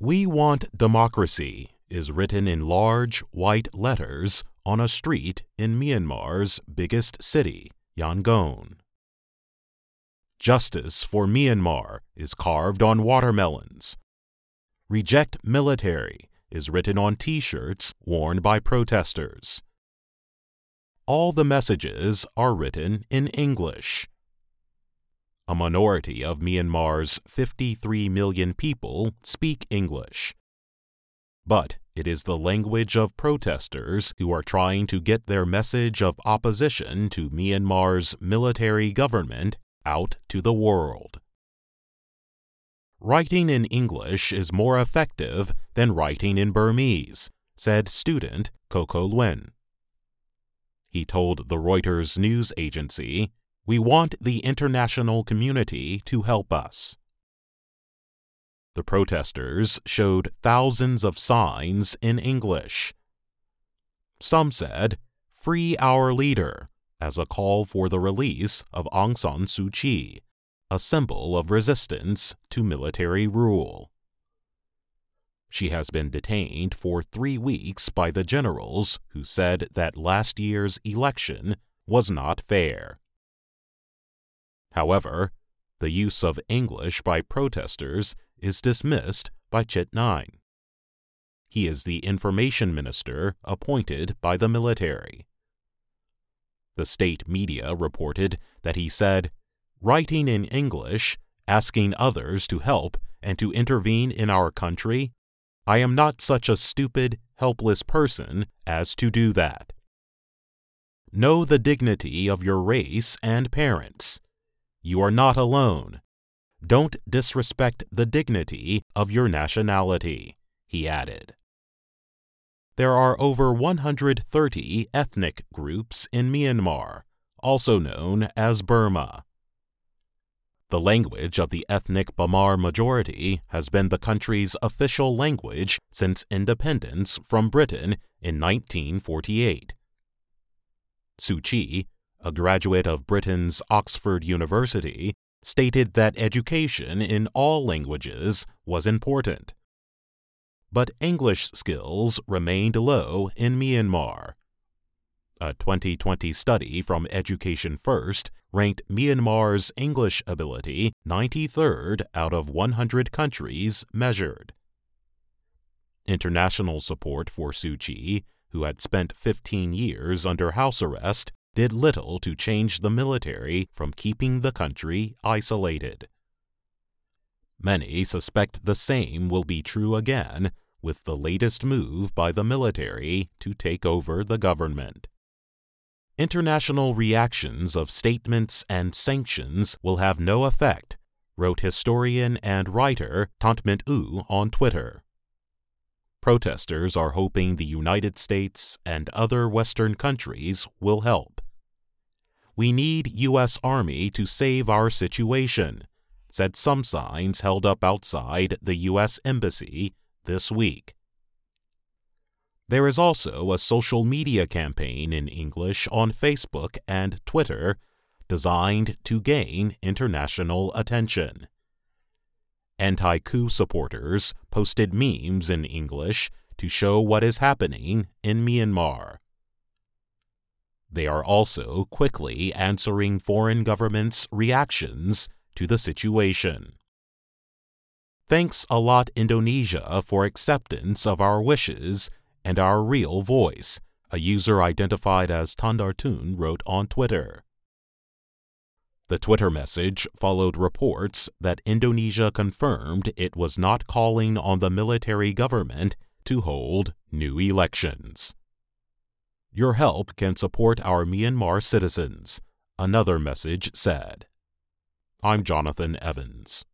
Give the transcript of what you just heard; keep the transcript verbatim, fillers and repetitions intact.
"We want democracy" is written in large, white letters on a street in Myanmar's biggest city, Yangon. "Justice for Myanmar" is carved on watermelons. "Reject military" is written on T-shirts worn by protesters. All the messages are written in English. A minority of Myanmar's fifty-three million people speak English. But it is the language of protesters who are trying to get their message of opposition to Myanmar's military government out to the world. "Writing in English is more effective than writing in Burmese," said student Coco Luen. He told the Reuters news agency, "We want the international community to help us." The protesters showed thousands of signs in English. Some said, "Free our leader," as a call for the release of Aung San Suu Kyi, a symbol of resistance to military rule. She has been detained for three weeks by the generals who said that last year's election was not fair. However, the use of English by protesters is dismissed by Chit Naing. He is the information minister appointed by the military. The state media reported that he said, "Writing in English, asking others to help and to intervene in our country, I am not such a stupid, helpless person as to do that. Know the dignity of your race and parents. You are not alone. Don't disrespect the dignity of your nationality," he added. There are over one hundred thirty ethnic groups in Myanmar, also known as Burma. The language of the ethnic Bamar majority has been the country's official language since independence from Britain in nineteen forty-eight. Suu Kyi, a graduate of Britain's Oxford University, stated that education in all languages was important. But English skills remained low in Myanmar. A twenty twenty study from Education First ranked Myanmar's English ability ninety-third out of one hundred countries measured. International support for Suu Kyi, who had spent fifteen years under house arrest, did little to change the military from keeping the country isolated. Many suspect the same will be true again with the latest move by the military to take over the government. International reactions of statements and sanctions will have no effect, wrote historian and writer Tant Mint Oo on Twitter. Protesters are hoping the United States and other Western countries will help. "We need U S Army to save our situation," said some signs held up outside the U S Embassy this week. There is also a social media campaign in English on Facebook and Twitter designed to gain international attention. Anti-coup supporters posted memes in English to show what is happening in Myanmar. They are also quickly answering foreign governments' reactions to the situation. "Thanks a lot, Indonesia, for acceptance of our wishes and our real voice," a user identified as Tandartun wrote on Twitter. The Twitter message followed reports that Indonesia confirmed it was not calling on the military government to hold new elections. "Your help can support our Myanmar citizens," another message said. I'm Jonathan Evans.